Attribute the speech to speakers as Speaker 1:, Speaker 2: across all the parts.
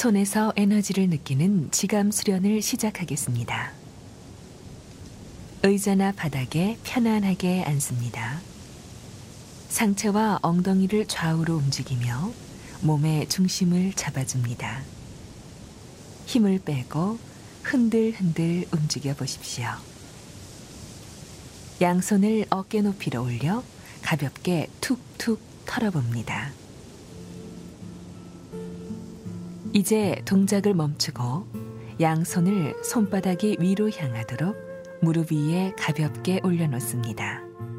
Speaker 1: 손에서 에너지를 느끼는 지감 수련을 시작하겠습니다. 의자나 바닥에 편안하게 앉습니다. 상체와 엉덩이를 좌우로 움직이며 몸의 중심을 잡아줍니다. 힘을 빼고 흔들흔들 움직여 보십시오. 양손을 어깨 높이로 올려 가볍게 툭툭 털어봅니다. 이제 동작을 멈추고 양손을 손바닥이 위로 향하도록 무릎 위에 가볍게 올려놓습니다.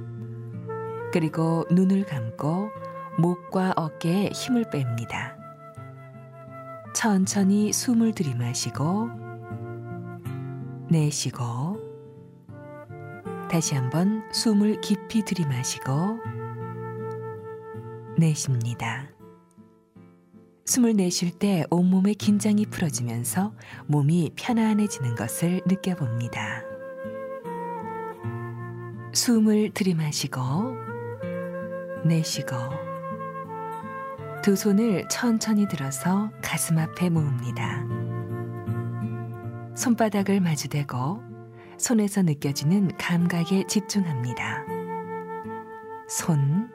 Speaker 1: 그리고 눈을 감고 목과 어깨에 힘을 뺍니다. 천천히 숨을 들이마시고 내쉬고 다시 한번 숨을 깊이 들이마시고 내쉽니다. 숨을 내쉴 때 온몸의 긴장이 풀어지면서 몸이 편안해지는 것을 느껴봅니다. 숨을 들이마시고 내쉬고 두 손을 천천히 들어서 가슴 앞에 모읍니다. 손바닥을 마주대고 손에서 느껴지는 감각에 집중합니다. 손,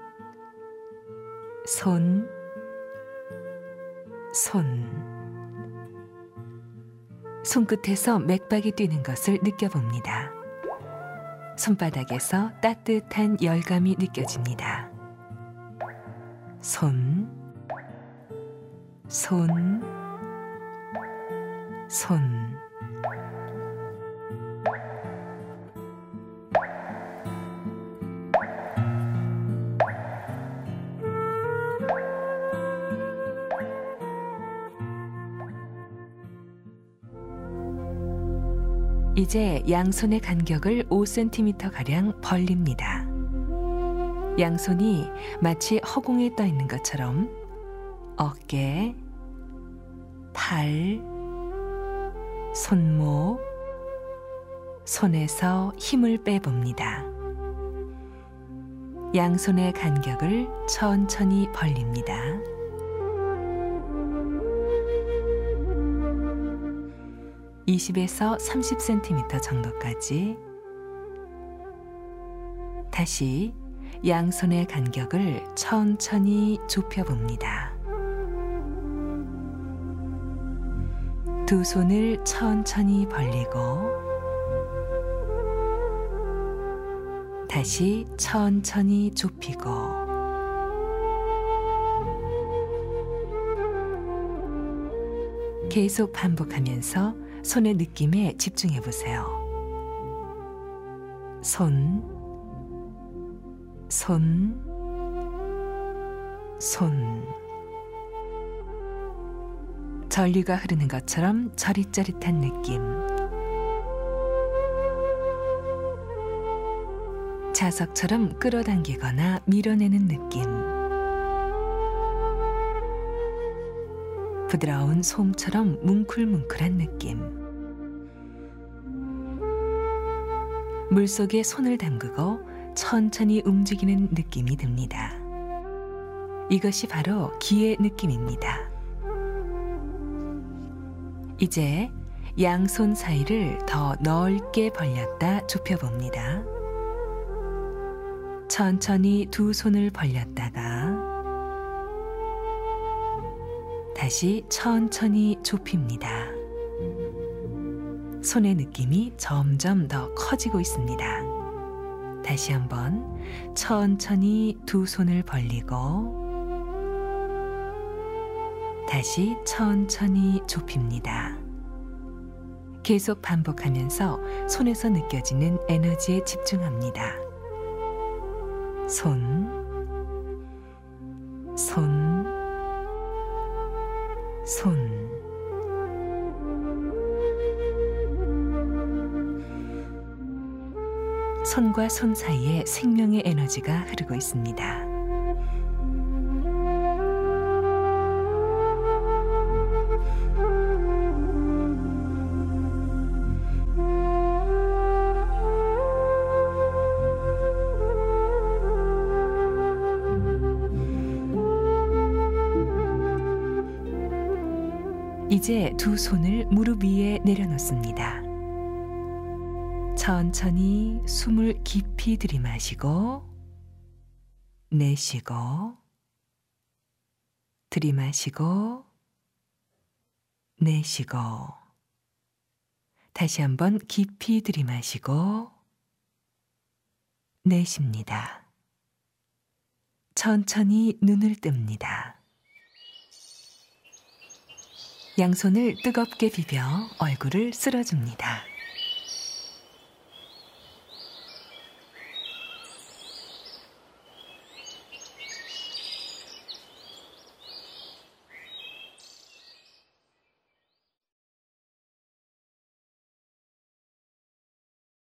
Speaker 1: 손끝에서 맥박이 뛰는 것을 느껴봅니다. 손바닥에서 따뜻한 열감이 느껴집니다. 손. 이제 양손의 간격을 5cm가량 벌립니다. 양손이 마치 허공에 떠 있는 것처럼 어깨, 팔, 손목, 손에서 힘을 빼봅니다. 양손의 간격을 천천히 벌립니다. 20에서 30cm 정도까지. 다시 양손의 간격을 천천히 좁혀봅니다. 두 손을 천천히 벌리고 다시 천천히 좁히고 계속 반복하면서 손의 느낌에 집중해 보세요. 손. 전류가 흐르는 것처럼 저릿저릿한 느낌. 자석처럼 끌어당기거나 밀어내는 느낌. 부드러운 솜처럼 뭉클뭉클한 느낌. 물속에 손을 담그고 천천히 움직이는 느낌이 듭니다. 이것이 바로 기의 느낌입니다. 이제 양손 사이를 더 넓게 벌렸다 좁혀봅니다. 천천히 두 손을 벌렸다가 다시 천천히 좁힙니다. 손의 느낌이 점점 더 커지고 있습니다. 다시 한번 천천히 두 손을 벌리고 다시 천천히 좁힙니다. 계속 반복하면서 손에서 느껴지는 에너지에 집중합니다. 손. 손과 손 사이에 생명의 에너지가 흐르고 있습니다. 이제 두 손을 무릎 위에 내려놓습니다. 천천히 숨을 깊이 들이마시고 내쉬고 들이마시고 내쉬고 다시 한번 깊이 들이마시고 내쉽니다. 천천히 눈을 뜹니다. 양손을 뜨겁게 비벼 얼굴을 쓸어줍니다.